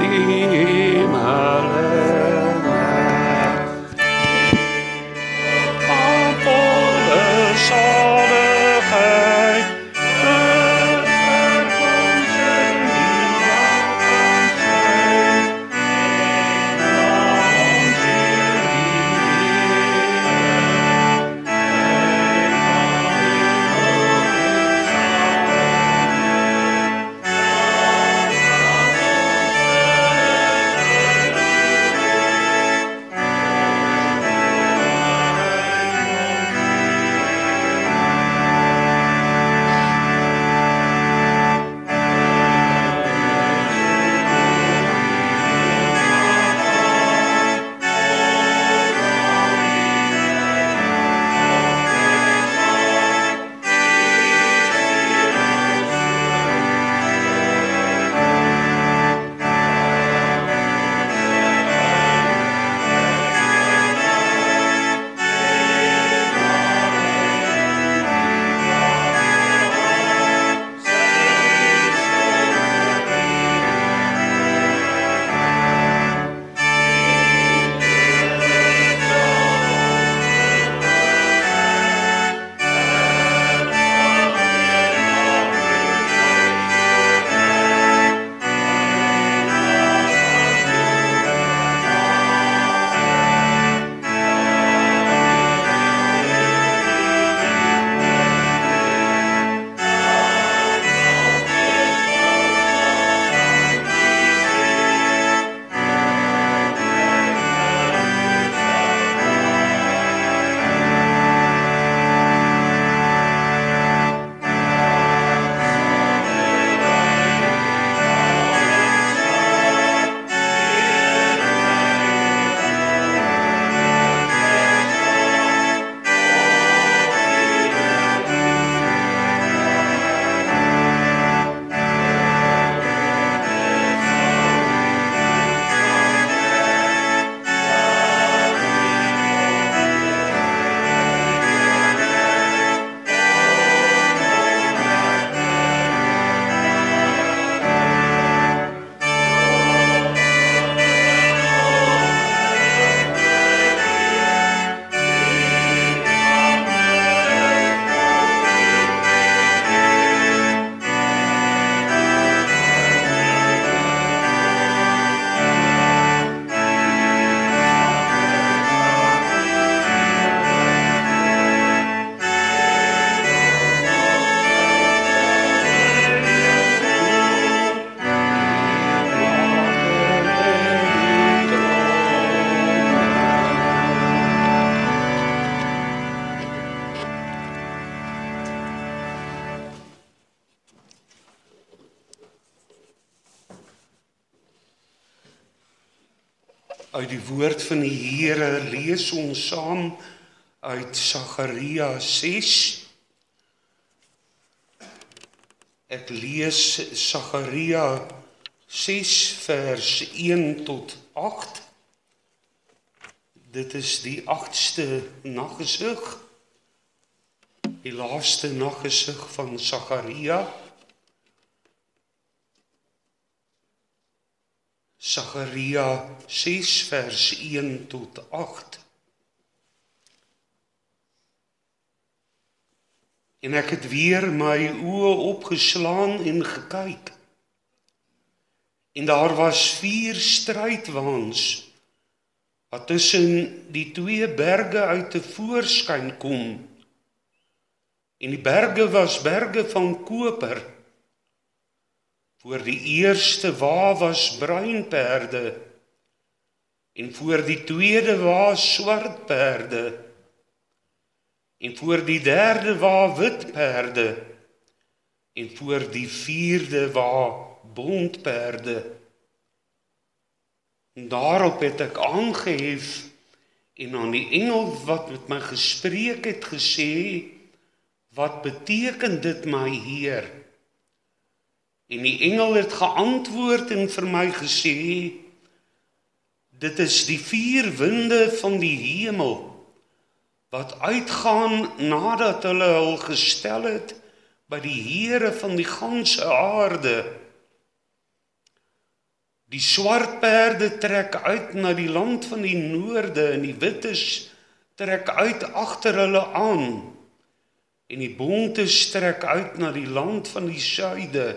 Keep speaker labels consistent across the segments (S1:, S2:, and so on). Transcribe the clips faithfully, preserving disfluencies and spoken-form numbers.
S1: Uit die woord van die Here lees ons saam uit Sagaria ses. Ek lees Sagaria ses vers een tot agt. Dit is die agtste naggesig, die laaste naggesig van Sagaria. Sagaria ses vers een tot agt. En ek het weer my oë opgeslaan en gekyk. En daar was vier strydwaans wat tussen die twee berge uit te voorskyn kom. En die berge was berge van koper. Voor die eerste wa was bruin perde, en voor die tweede wa swart perde, en voor die derde wa wit perde, en voor die vierde wa bont perde. En daarop het ek aangehef en aan die engel wat met my gespreek het gesê, wat beteken dit, my Heer? En die engel het geantwoord en vir my gesê, dit is die vier winde van die hemel, wat uitgaan nadat hulle hul gestel het by die Here van die ganse aarde. Die swart perde trek uit na die land van die noorde en die wites trek uit agter hulle aan en die bontes trek uit na die land van die suide.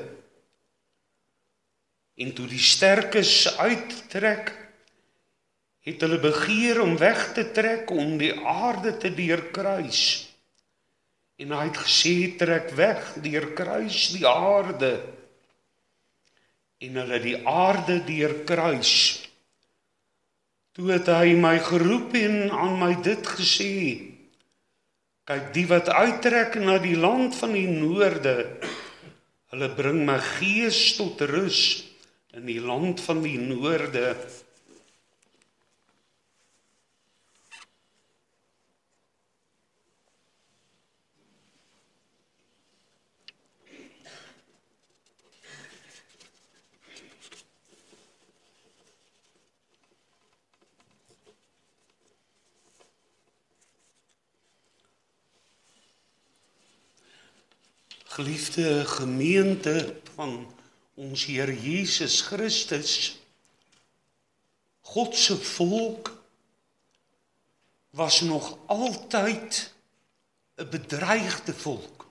S1: En toe die sterkes uittrek, het hulle begeer om weg te trek om die aarde te deurkruis. En hy het gesê, trek weg, deurkruis die aarde. En hulle die aarde deurkruis. Toe het hy my geroep en aan my dit gesê, kyk, die wat uittrek na die land van die noorde, hulle bring my gees tot rus in die land van die noorde. Geliefde gemeente van ons Heer Jesus Christus, God se volk was nog altyd 'n bedreigde volk.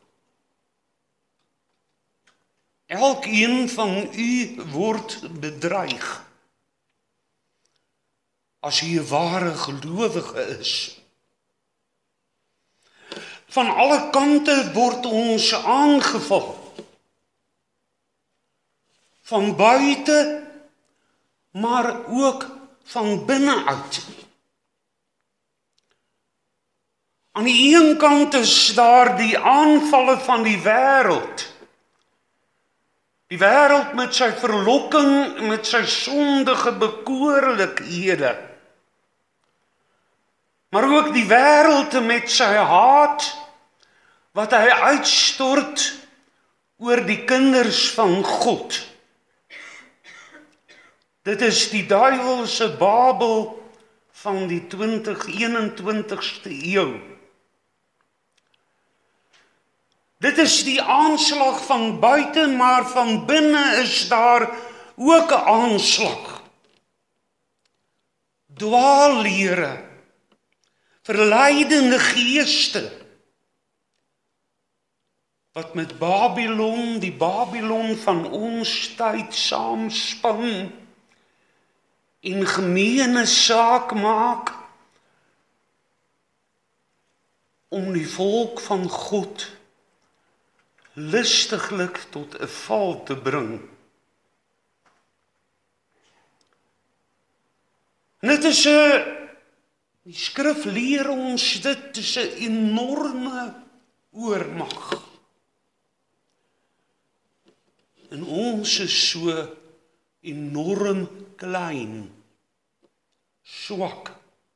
S1: Elkeen van u word bedreig as u 'n ware gelowige is. Van alle kante word ons aangeval. Van buite, maar ook van binnenuit. Aan die een kant is daar die aanvalle van die wêreld. Die wêreld met sy verlokking, met sy sondige bekoorlikhede. Maar ook die wêreld met sy haat, wat hy uitstort oor die kinders van God. Dit is die duiwelse Babel van die twintig eenentwintigste eeu. Dit is die aanslag van buite, maar van binne is daar ook 'n aanslag. Dwaallere, verleidende geeste, wat met Babylon, die Babylon van ons tyd saamspan, en gemeene saak maak, om die volk van God lustiglik tot 'n val te bring. En dit is 'n Die skrif leer ons, dit is 'n enorme oormag. En ons is so enorm klein, swak,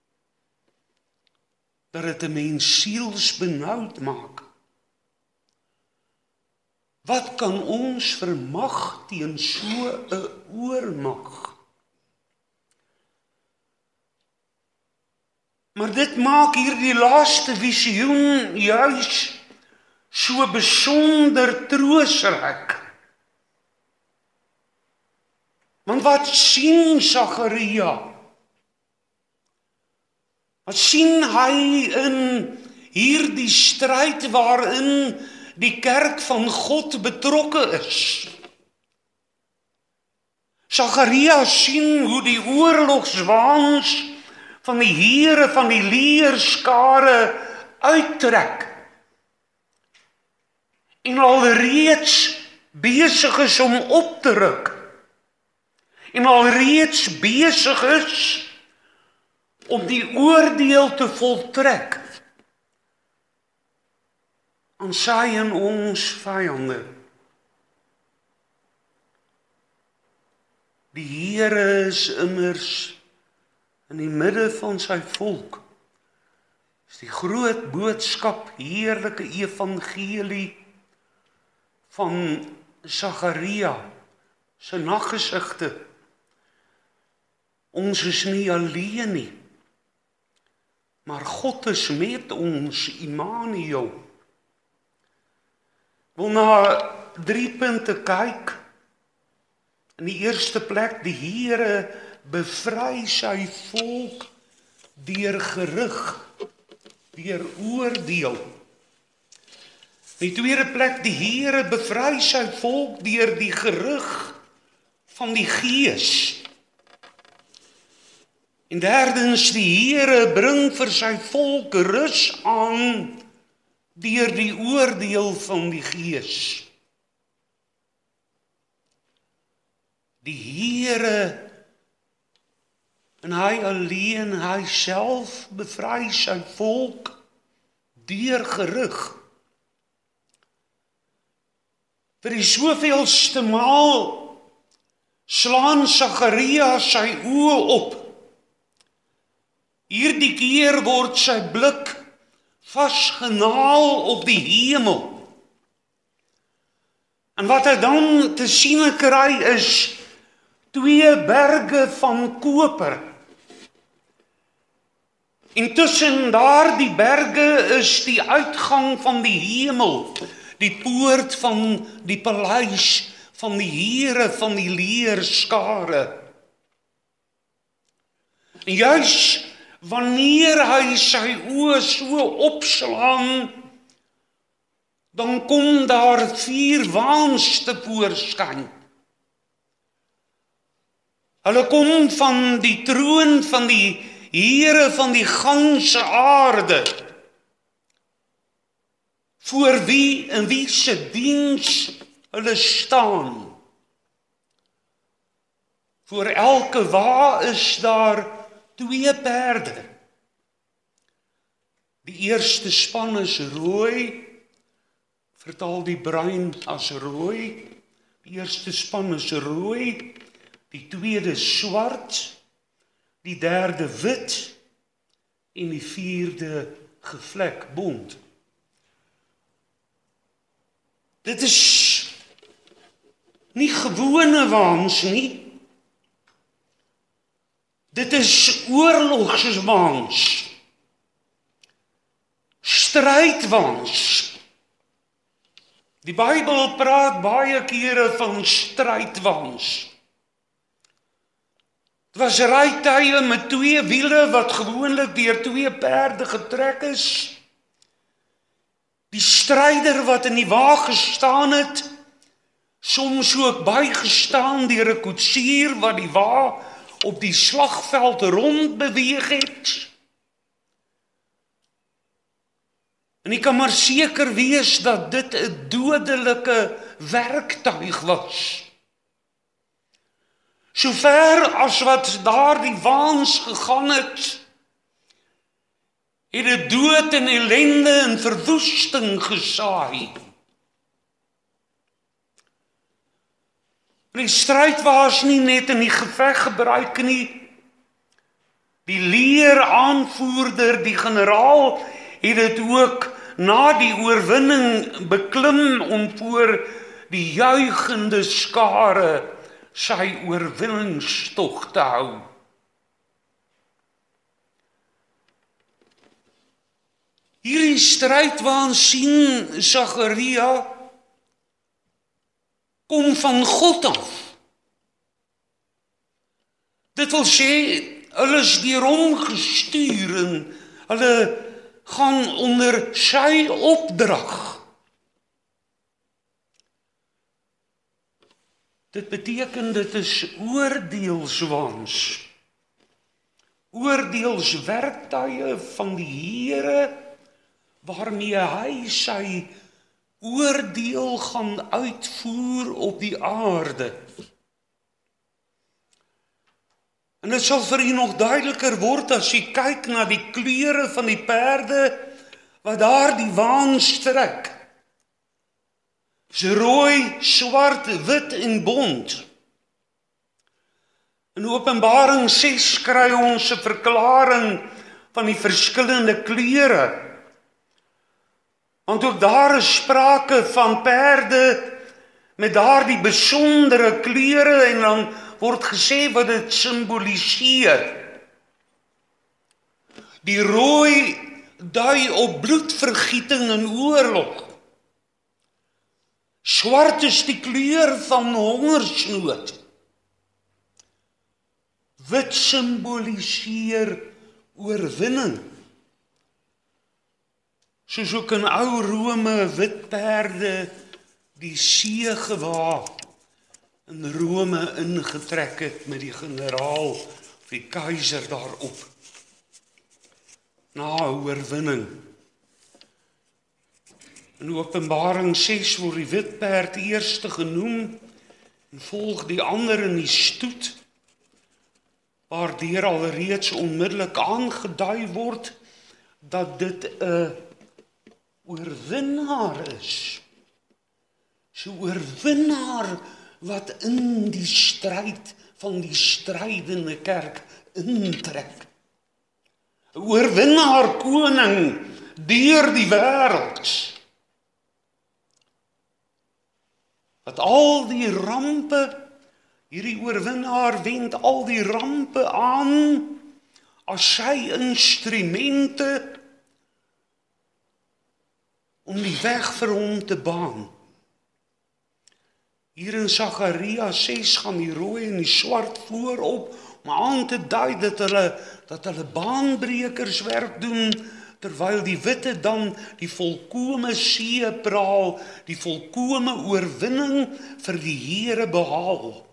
S1: dat dit 'n mens sielsbenoud maak. Wat kan ons vermag teen so 'n oormag? Maar dit maak hierdie laaste visioen juis so besonder troostryk. Want wat sien Sagaria? Wat sien hy in hierdie stryd waarin die kerk van God betrokke is? Sagaria sien hoe die oorlogswaans van die here van die leerskare uittrek en alreeds besig is om op te ruk en alreeds besig is om die oordeel te voltrek aan sy en ons vyande. Die Here is immers in die midde van sy volk. Is die groot boodskap, heerlike evangelie van Sagaria se naggesigte. Ons is nie alleen nie, maar God is met ons, Immanuel. Wil na drie punte kyk In die eerste plek, die Here bevry sy volk deur gerig, deur oordeel. In die tweede plek, die Here bevry sy volk deur die gerig van die Gees. En derdens, die Here bring vir sy volk rus aan deur die oordeel van die Gees. Die Here, en hy alleen, hy self bevry sy volk deur gerig. Vir die soveelste maal slaan Sagaria sy oë op. Hierdie keer word sy blik vasgenaal op die hemel. En wat hy dan te sien kry is twee berge van koper. En tussen daardie berge is die uitgang van die hemel, die poort van die paleis van die Here van die leerskare. En juis wanneer hy sy oë so opslaan, dan kom daar vier waans tevoorskyn. Hulle kom van die troon van die Here van die ganse aarde, voor wie en wie se diens hulle staan. Voor elke wa is daar twee perde. Die eerste span is rooi, vertaal die bruin as rooi. Die eerste span is rooi, die tweede swart, die derde wit en die vierde gevlek bont. Dit is nie gewone waans nie. Dit is oorlogswaans, strydwaans. Die Bybel praat baie kere van strydwaans. Dit was rytuie met twee wiele wat gewoonlik deur twee perde getrek is. Die stryder wat in die wa gestaan het, soms ook bygestaan deur 'n koetsier wat die wa op die slagveld rond beweeg het. En ek kan maar seker wees dat dit 'n dodelike werktuig was. Sover as wat daardie waans gegaan het, het dit dood en ellende en verwoesting gesaai. Die stryd was nie net in die geveg gebruik nie. Die leer aanvoerder, die generaal, het dit ook na die oorwinning beklim om voor die juichende skare sy oorwinningstog te hou. Hierdie strydwaans sien Sagaria kom van God af. Dit wil sê, hulle is deur hom gestuur en hulle gaan onder sy opdrag. Dit beteken dit is oordeelswaans. Oordeelswerktuie van die Here waarmee hy sy oordeel gaan uitvoer op die aarde. En dit sal vir u nog duideliker word as u kyk na die kleure van die perde wat daar die waans trek. Dis rooi, swart, wit en bont. In Openbaring ses kry ons 'n verklaring van die verskillende kleure. Want ook daar is sprake van perde met daardie besondere kleure en dan word gesê wat dit simboliseer. Die rooi dui op bloedvergieting en oorlog. Swart is die kleur van hongersnood. Wit simboliseer oorwinning. Soos ook in ou Rome wit perde die see gewaar in Rome ingetrek het met die generaal of die keiser daarop. Na oorwinning. In Openbaring ses word die wit perd eerste genoem en volg die ander in die stoet, waardeur alreeds onmiddellik aangedui word dat dit 'n oorwinnaar is. So oorwinnaar wat in die stryd van die strydende kerk intrek. 'n Oorwinnaar koning deur die wêreld. Wat al die rampe, hierdie oorwinnaar wend al die rampe aan as sy instrumente om die weg vir hom te baan. Hier in Sagaria ses gaan die rooi en die swart voorop, om aan te dui dat hulle, dat hulle baanbrekerswerk doen, terwyl die witte dan die volkome seepraal, die volkome oorwinning vir die Here behaal.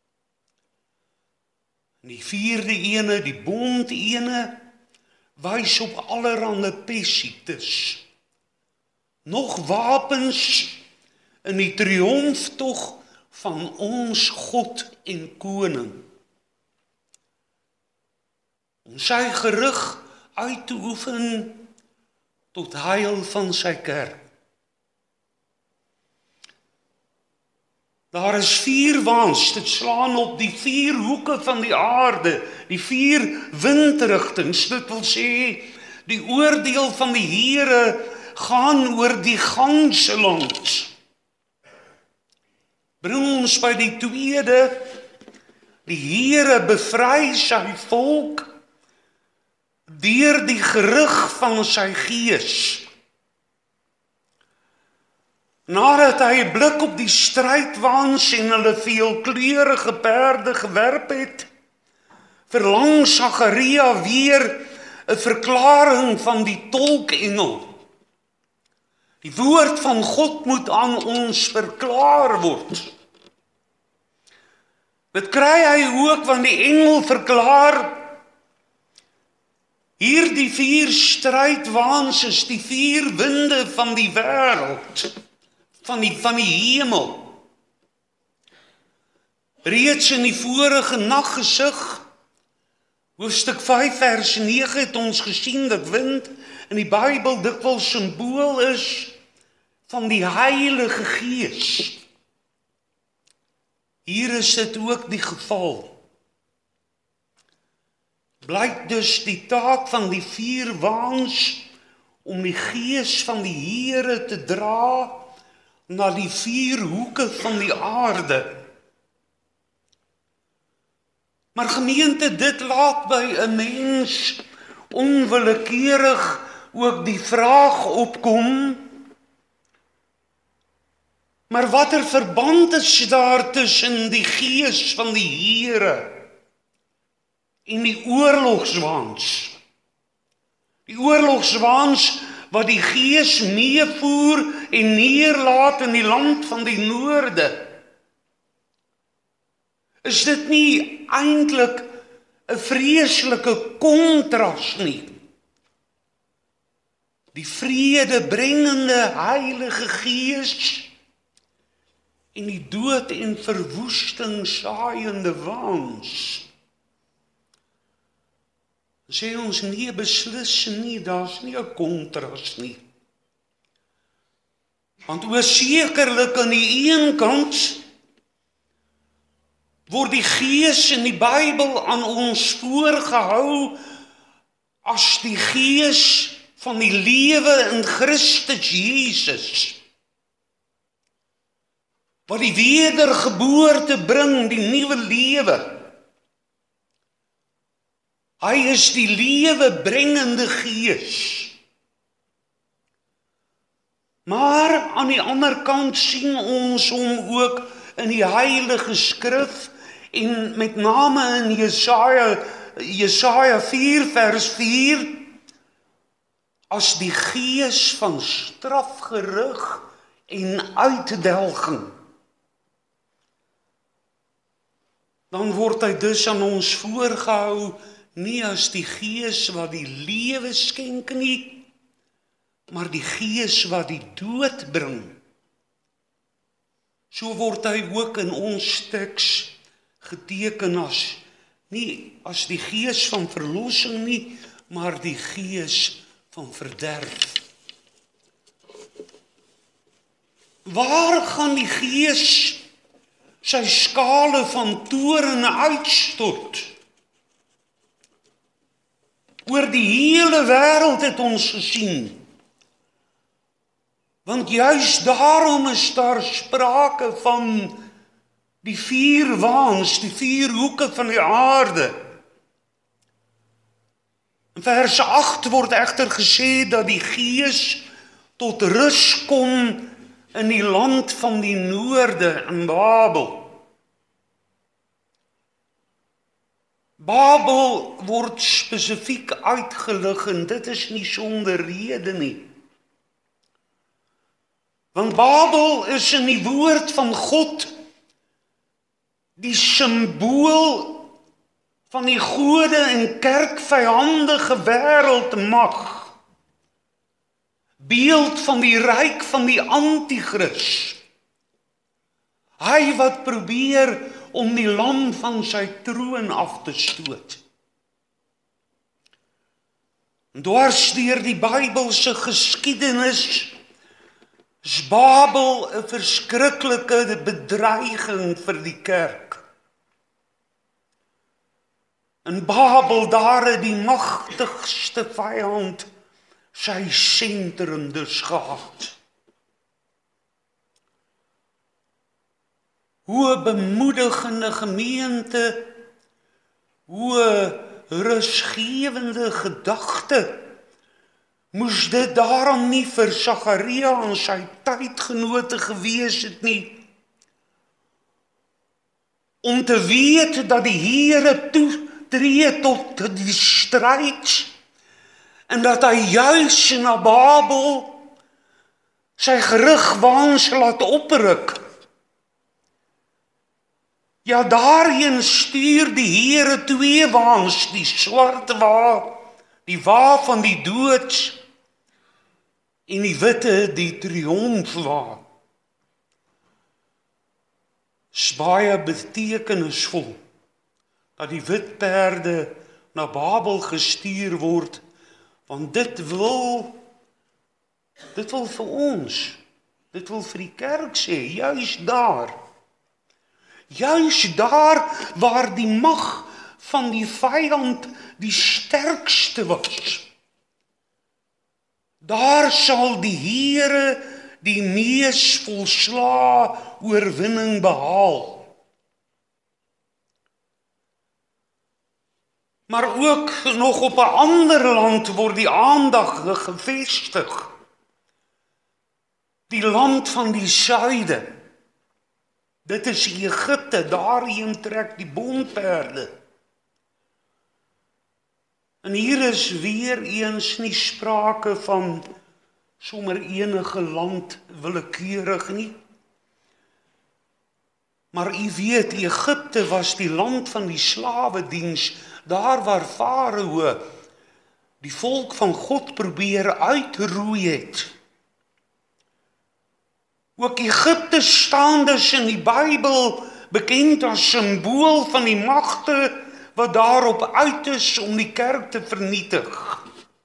S1: En die vierde ene, die bond ene, wys op allerhande pessiektes. Nog wapens in die triomftog van ons God en Koning. Om sy gerig uit te oefen tot heil van sy kerk. Daar is vier waans, dit slaan op die vier hoeke van die aarde, die vier windrigtings, dit wil sê, die oordeel van die Here gaan oor die ganse land. Bring ons by die tweede, die Here bevry sy volk deur die gerig van sy gees. Nadat hy 'n blik op die strydwaans en hulle veelkleurige perde gewerp het, verlang Sagaria weer 'n verklaring van die tolkengel. Die woord van God moet aan ons verklaar word. Dit kry hy ook want die engel verklaar, hierdie vier strydwaans is die vier winde van die wêreld, van die, van die hemel. Reeds in die vorige naggesig, hoofstuk vyf vers nege het ons gesien dat wind in die Bybel dikwels simbool is van die Heilige Gees. Hier is dit ook die geval. Blyk dus die taak van die vier waans om die Gees van die Here te dra na die vier hoeke van die aarde. Maar gemeente, dit laat by 'n mens onwillekeurig ook die vraag opkom, maar watter verband is daar tussen die Gees van die Here en die oorlogswaans? Die oorlogswaans wat die Gees meevoer en neerlaat in die land van die noorde. Is dit nie eintlik 'n vreeslike kontras nie? Die vredebrengende Heilige Gees en die dood en verwoesting saaiende waans. Sê ons nie beslis nie, daar's nie 'n kontras nie. Want oorsekerlik aan die een kant word die Gees in die Bybel aan ons voorgehou as die Gees van die lewe in Christus Jesus. Wat die wedergeboorte bring, die nuwe lewe. Hy is die lewebrengende Gees. Maar aan die ander kant sien ons hom ook in die Heilige Skrif En met name in Jesaja, Jesaja vier vers vier, as die gees van strafgerig en uitdelging, dan word hy dus aan ons voorgehou, nie as die gees wat die lewe skenk nie, maar die gees wat die dood bring. So word hy ook in ons teks geteken as, nie as die gees van verlossing nie, maar die gees van verderf. Waar gaan die gees sy skale van toorn uitstort? Oor die hele wêreld het ons gesien. Want juis daarom is daar sprake van die vier waans, die vier hoeke van die aarde. In vers agt word egter gesê dat die gees tot rus kom in die land van die noorde, in Babel. Babel word spesifiek uitgelig en dit is nie sonder rede nie. Want Babel is in die woord van God die symbool van die gode en kerkvyandige wêreldmag. Beeld van die ryk van die anti-kris. Hy wat probeer om die lam van sy troon af te stoot. Dwars deur die Bybelse geskiedenis is Babel 'n verskriklike bedreiging vir die kerk. In Babel daar het die magtigste vyand sy sentrum dus gehad. Hoe bemoedigende gemeente, hoe rusgewende gedagte, moes dit daarom nie vir Sagaria en sy tydgenote gewees het nie, om te weet dat die Here toetree tot die stryd, en dat hy juis na Babel sy gerigwaans laat opruk. Ja, daarheen stuur die Here twee waans, die swart wa, die wa van die dood, en die witte, die triomfwa. Is baie betekenisvol, dat die wit perde na Babel gestuur word, want dit wil, dit wil vir ons, dit wil vir die kerk sê, juis daar, juis daar waar die mag van die vyand die sterkste was, daar sal die Here die mees volslae oorwinning behaal. Maar ook nog op 'n ander land word die aandag gevestig. Die land van die suide. Dit is Egipte, daarheen trek die bomperde. En hier is weer eens nie sprake van sommer enige land willekeurig nie. Maar u weet, Egipte was die land van die slawediens, daar waar Farao die volk van God probeer uitroei het. Ook Egipte staan dus in die Bybel bekend as symbool van die magte wat daarop uit is om die kerk te vernietig.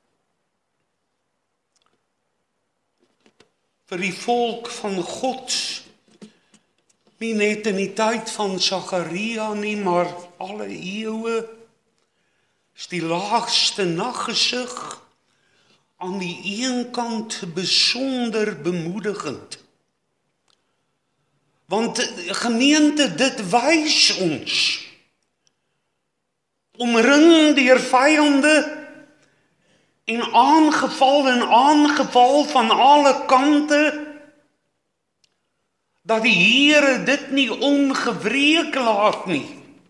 S1: Vir die volk van God, nie net in die tyd van Sagaria nie, maar alle eeue, is die laagste naggesig aan die een kant besonder bemoedigend. Want gemeente, dit wys ons, omring deur vyande en aangeval en aangeval van alle kante, dat die Here dit nie ongewreek laat nie.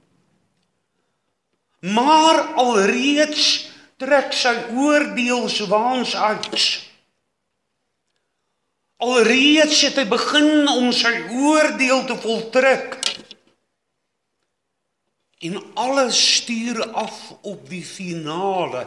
S1: Maar alreeds trek sy oordeelswaans uit. Alreeds het hy begin om sy oordeel te voltrek. En alles stuur af op die finale.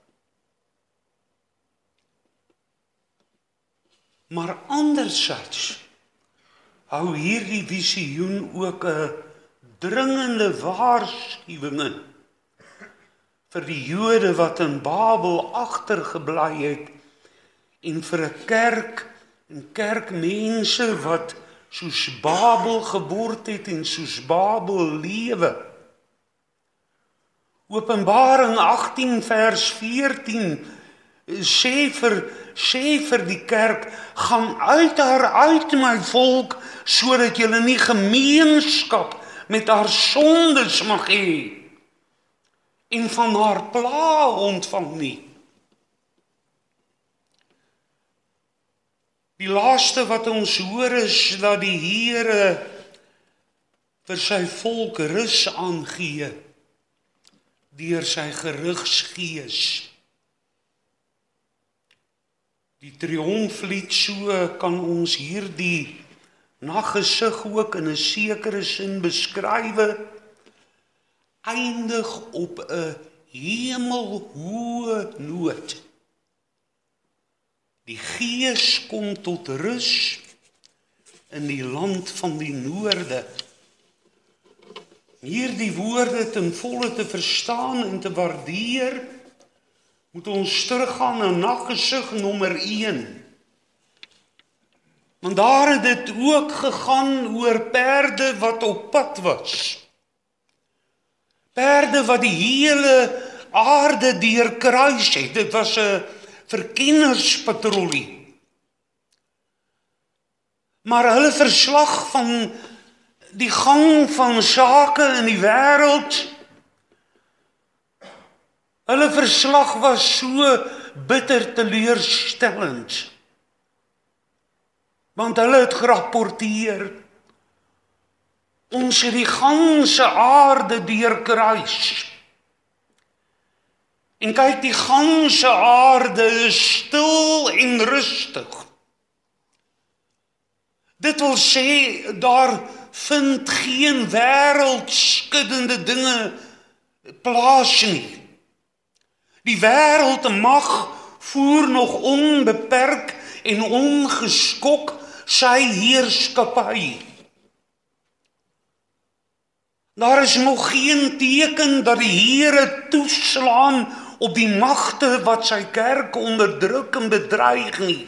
S1: Maar anderzijds hou hierdie visioen ook 'n dringende waarskuwing in vir die Jode wat in Babel agtergebly het en vir 'n kerk en kerkmense wat soos Babel geword het en soos Babel lewe. Openbaring agttien vers veertien sê vir, sê vir die kerk, gaan uit haar uit my volk, sodat julle nie gemeenskap met haar sondes mag hê en van haar pla ontvang nie. Die laaste wat ons hoor is dat die Here vir sy volk rus aangee deur sy gerigsgees. Die triomflied, so kan ons hierdie naggesig ook in 'n sekere sin beskrywe, eindig op 'n hemelhoë noot. Die Gees kom tot rus in die land van die noorde. Hierdie woorde ten volle te verstaan en te waardeer, moet ons teruggaan na naggesig nommer een. Want daar het dit ook gegaan oor perde wat op pad was. Perde wat die hele aarde deurkruis het. Dit was 'n verkennerspatrollie. Maar hulle verslag van die gang van sake in die wêreld, hulle verslag was so bitter teleurstellend. Want hulle het gerapporteer, ons het die ganse aarde deurkruis. En kyk, die ganse aarde is stil en rustig. Dit wil sê, daar vind geen wêreldskuddende dinge plaas nie. Die wêreldmag voer nog onbeperk en ongeskok sy heerskappy. Daar is nog geen teken dat die Here toeslaan op die magte wat sy kerk onderdruk en bedreig nie.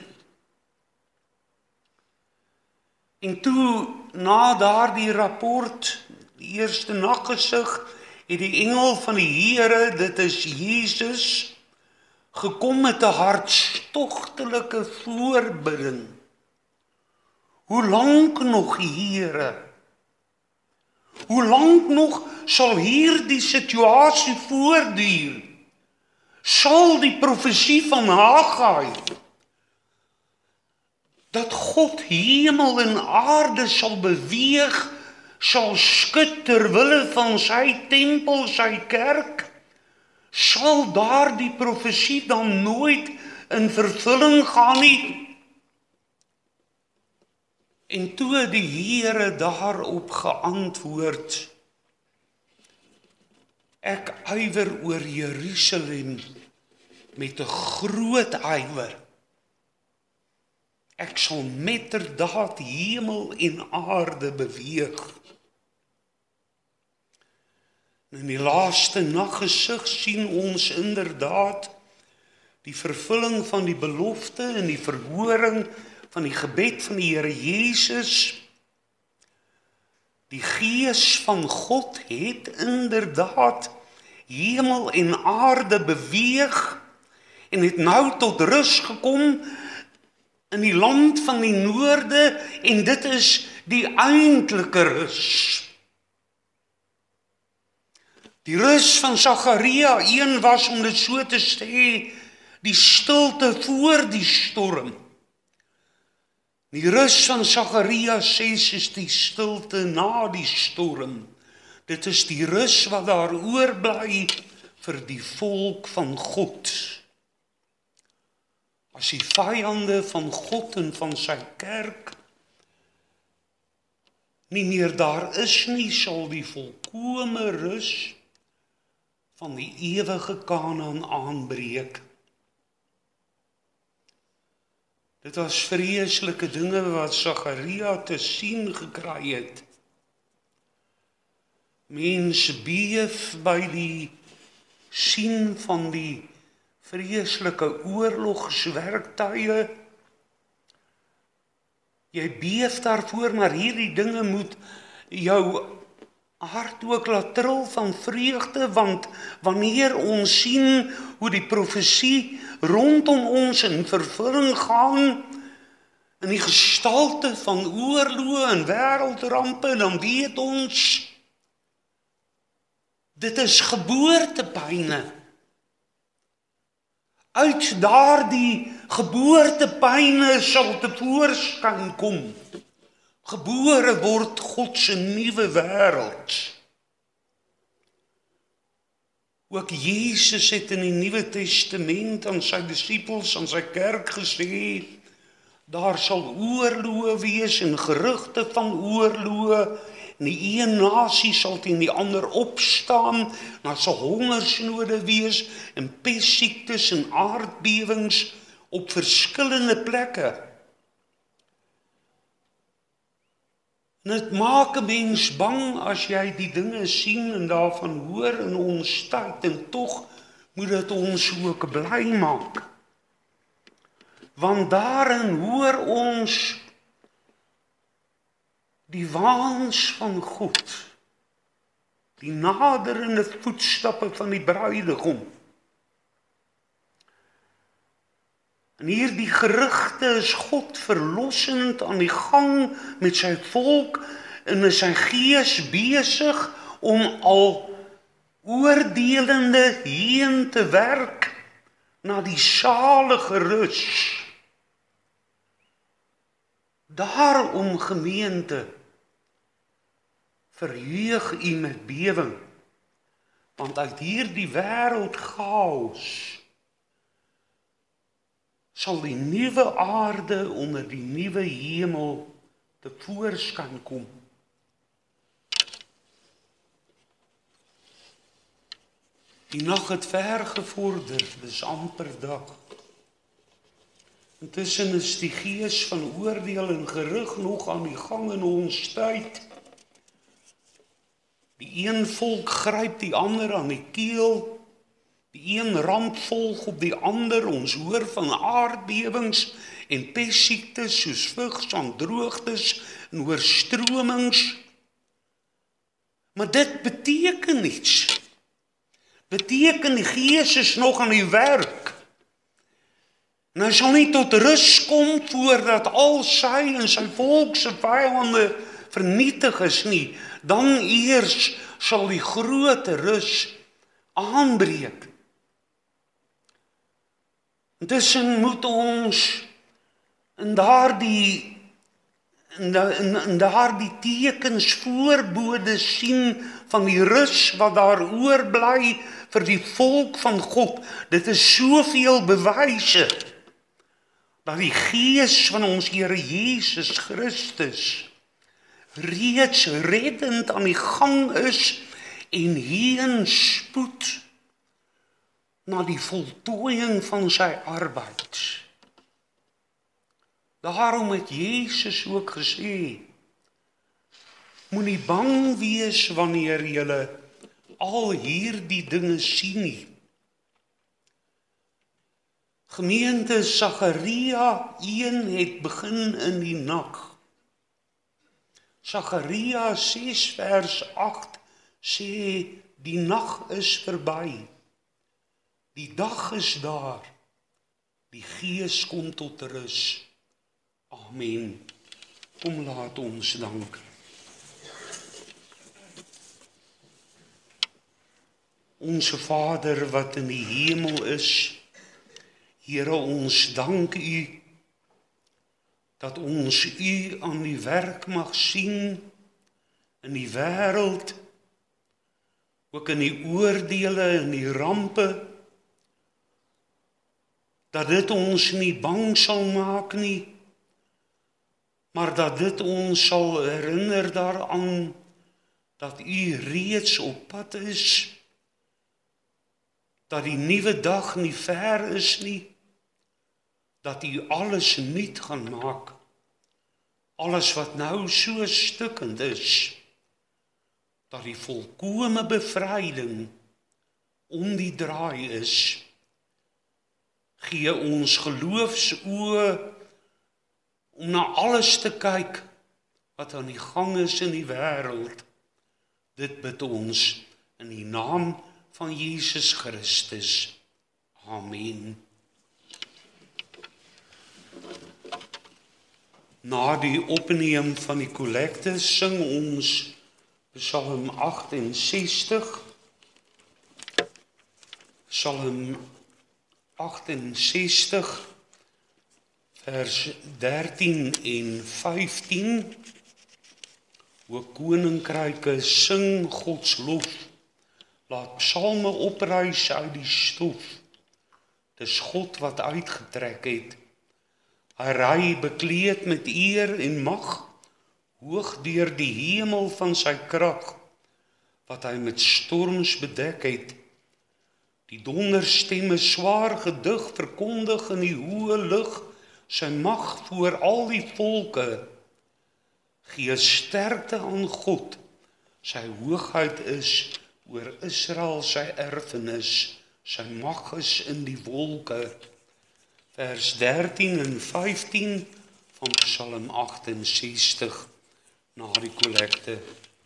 S1: En toe, na daardie rapport, die eerste naggesig, het die engel van die Here, dit is Jesus, gekom met 'n hartstogtelike voorbidding. Hoe lank nog, Here? Hoe lank nog sal hierdie situasie voortduur? Sal die profesie van Haggai, dat God hemel en aarde sal beweeg, sal skud ter wille van sy tempel, sy kerk, sal daardie profesie dan nooit in vervulling gaan nie? En toe het die Here daarop geantwoord, ek ywer oor Jerusalem met 'n groot ywer. Ek sal metterdaad hemel en aarde beweeg. In die laaste naggesig sien ons inderdaad die vervulling van die belofte en die verhoring van die gebed van die Here Jesus. Die Gees van God het inderdaad hemel en aarde beweeg en het nou tot rus gekom in die land van die noorde, en dit is die eintlike rus. Die rus van Sagaria een was, om dit so te sê, die stilte voor die storm. Die rus van Sagaria ses is die stilte na die storm. Dit is die rus wat daar oorbly vir die volk van God. As die vyande van God en van sy kerk nie meer daar is nie, sal die volkome rus van die ewige Kanaan aanbreek. Dit was vreeslike dinge wat Sagaria te sien gekry het. Mens beef by die sien van die vreeslike oorlogswerktuie. Jy beef daarvoor, maar hierdie dinge moet jou hart ook laat tril van vreugde, want wanneer ons sien hoe die profesie rondom ons in vervulling gaan, in die gestalte van oorloë en wêreldrampe, dan weet ons, dit is geboortepyne. Uit daardie geboortepyne sal tevoorskyn kom. Gebore word God se nuwe wêreld. Ook Jesus het in die Nuwe Testament aan sy disippels, aan sy kerk gesê, daar sal oorloë wees en gerugte van oorloë, en die een nasie sal teen die ander opstaan, daar sal hongersnode wees, en pestsiektes en aardbewings op verskillende plekke. En dit maak 'n mens bang as jy die dinge sien en daarvan hoor in ons tyd, en tog moet dit ons ook bly maak. Want daarin hoor ons die waans van God, die naderende voetstappe van die bruidegom. En hierdie gerugte is God verlossend aan die gang met sy volk, en is sy gees besig om al oordelende heen te werk na die salige rus. Daarom, gemeente, verheug u met bewing, want uit hierdie wêreld chaos sal die nuwe aarde onder die nuwe hemel tevoorskyn kom. Die nag het ver gevorder, dis amper dag. Intussen is die gees van oordeel en gerug nog aan die gang in ons tyd. Die een volk gryp die ander aan die keel, die een ramp volg op die ander, ons hoor van aardbewings en pestsiektes soos vigs aan droogtes en oorstromings. Maar dit beteken niets. Beteken die gees is nog aan die werk. En hy sal nie tot rus kom voordat al sy en sy volk se vyande vernietig is nie. Dan eers sal die groot rus aanbreek. Intussen moet ons in daardie in, in, in daardie tekens voorbode sien van die rus wat daar oorbly vir die volk van God. Dit is soveel bewyse dat die gees van ons Here Jesus Christus reeds reddend aan die gang is en heen spoed na die voltooiing van sy arbeid. Daarom het Jesus ook gesê, moenie bang wees wanneer julle al hierdie dinge sien nie. Gemeente, Sagaria een het begin in die nag. Sagaria ses vers agt sê, die nag is verby. Die dag is daar. Die gees kom tot rus. Amen. Kom laat ons dank. Onse Vader wat in die hemel is, Here, ons dank U dat ons U aan die werk mag sien in die wêreld ook in die oordeele en die rampe, dat dit ons nie bang sal maak nie, maar dat dit ons sal herinner daaraan, dat U reeds op pad is, dat die nuwe dag nie ver is nie, dat U alles nuut gaan maak, alles wat nou so stukkend is, dat die volkome bevryding om die draai is. Gee ons geloofsoë om na alles te kyk wat aan die gang is in die wêreld. Dit bid ons in die naam van Jesus Christus. Amen. Na die opneem van die kollekte sing ons Psalm agt-en-sestig, Psalm agt-en-sestig, vers dertien en vyftien. O koninkryke, sing Gods lof, laat psalme oprys uit die stof. Dis God wat uitgetrek het, hy ry bekleed met eer en mag, hoog deur die hemel van sy krag, wat hy met storms bedek het. Die donderstemme swaar gedig verkondig in die hoë lug, sy mag voor al die volke. Gee sterkte aan God, sy hoogheid is oor Israel sy erfenis, sy mag is in die wolke. Vers dertien en vyftien van Psalm agt-en-sestig, na die kollekte.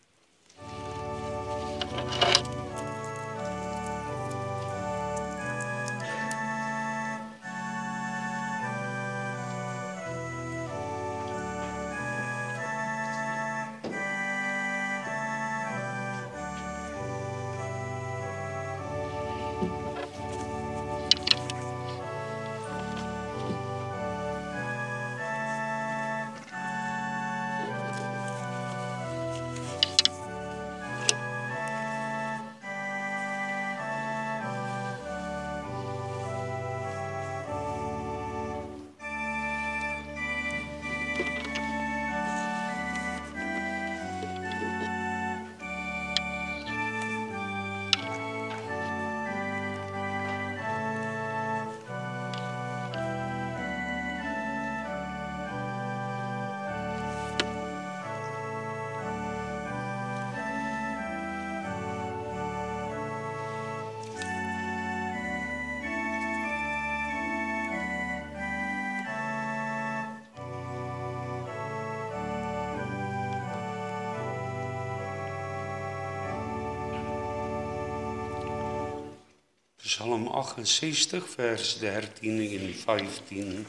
S1: Psalm agt-en-sestig, vers dertien en vyftien.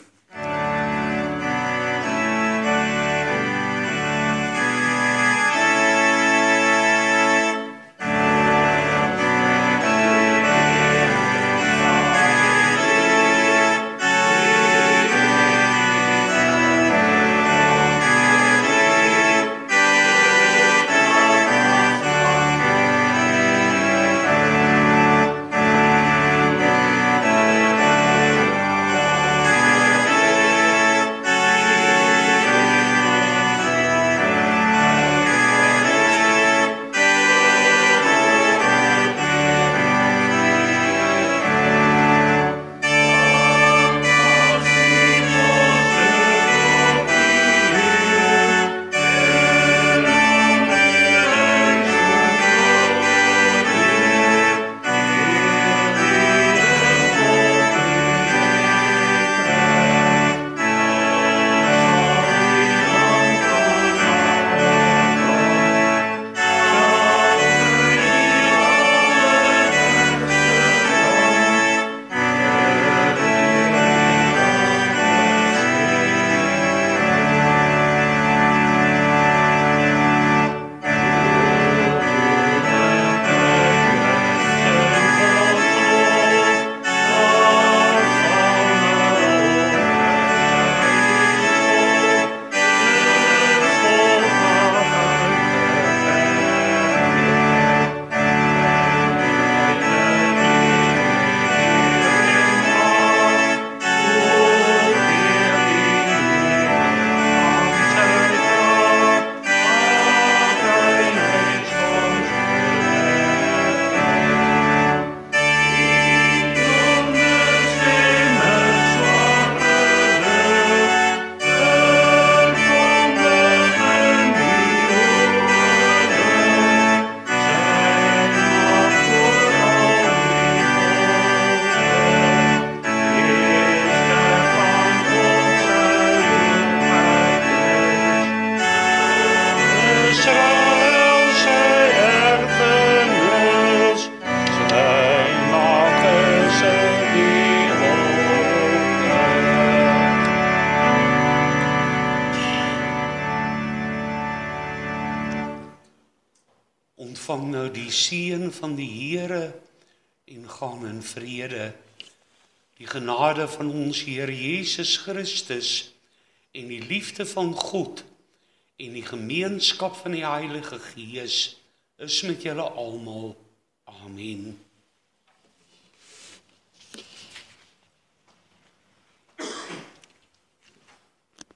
S1: die seën van die Here en gaan in vrede. Die genade van ons Here Jesus Christus en die liefde van God en die gemeenskap van die Heilige Gees is met julle almal. Amen.